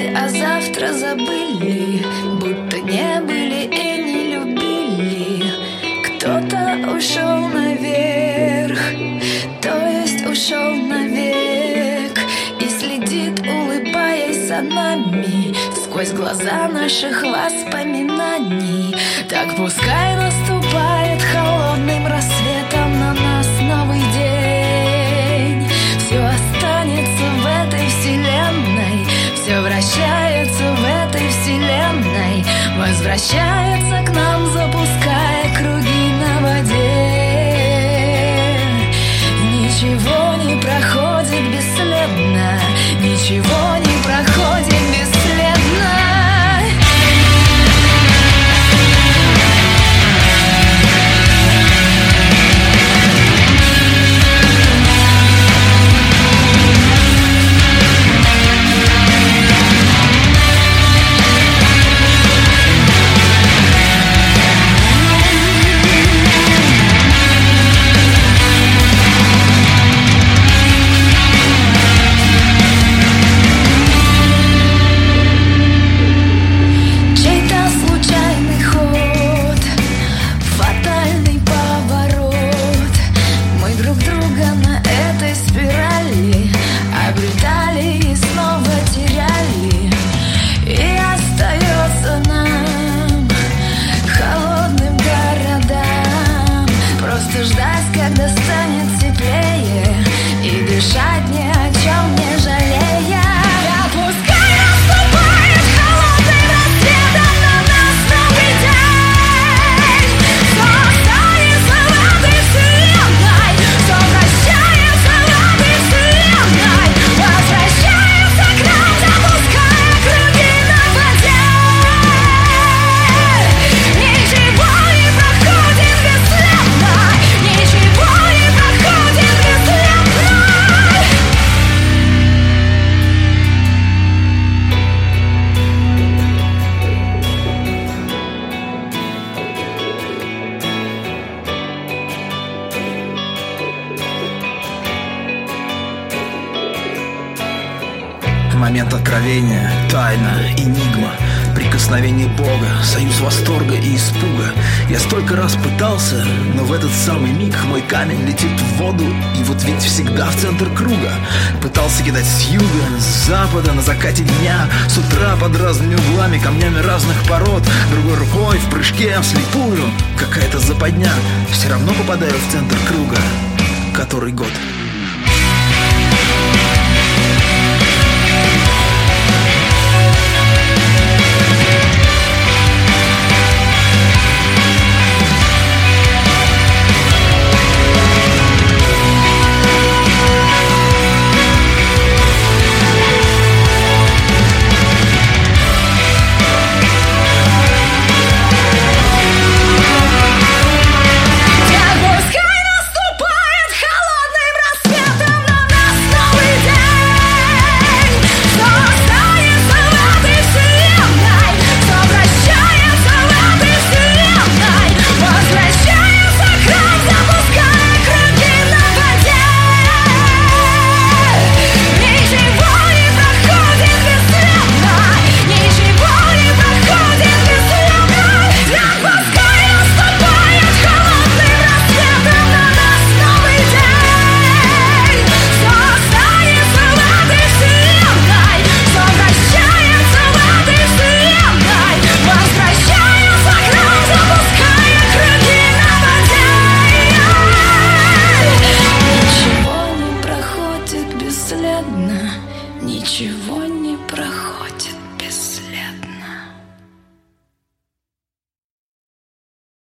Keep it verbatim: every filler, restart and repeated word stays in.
жили, а завтра забыли, будто не были и не любили. Кто-то ушел наверх, то есть ушел навек, и следит, улыбаясь за нами сквозь глаза наших воспоминаний. Так пускай наступает холодным рассветом на нас новый день. Все останется в этой вселенной, все вращается в этой вселенной, возвращается к нам, запуская круги на воде. Ничего не проходит бесследно, ничего не проходит бесследно. Ждать, когда станет теплее, и дышать ни о чем не жалея. Да пускай наступает холодный рассветом на нас новый день. Все останется в этой вселенной, все вращается в этой вселенной, возвращается к нам, запуская круги на воде. Ничего не проходит бесследно, ничего не проходит бесследно. Момент откровения, тайна, энигма, прикосновение Бога, союз восторга и испуга. Я столько раз пытался, но в этот самый миг мой камень летит в воду, и вот ведь всегда в центр круга. Пытался кидать с юга, с запада, на закате дня, с утра под разными углами, камнями разных пород, другой рукой в прыжке вслепую. Какая-то западня, все равно попадаю в центр круга. Который год?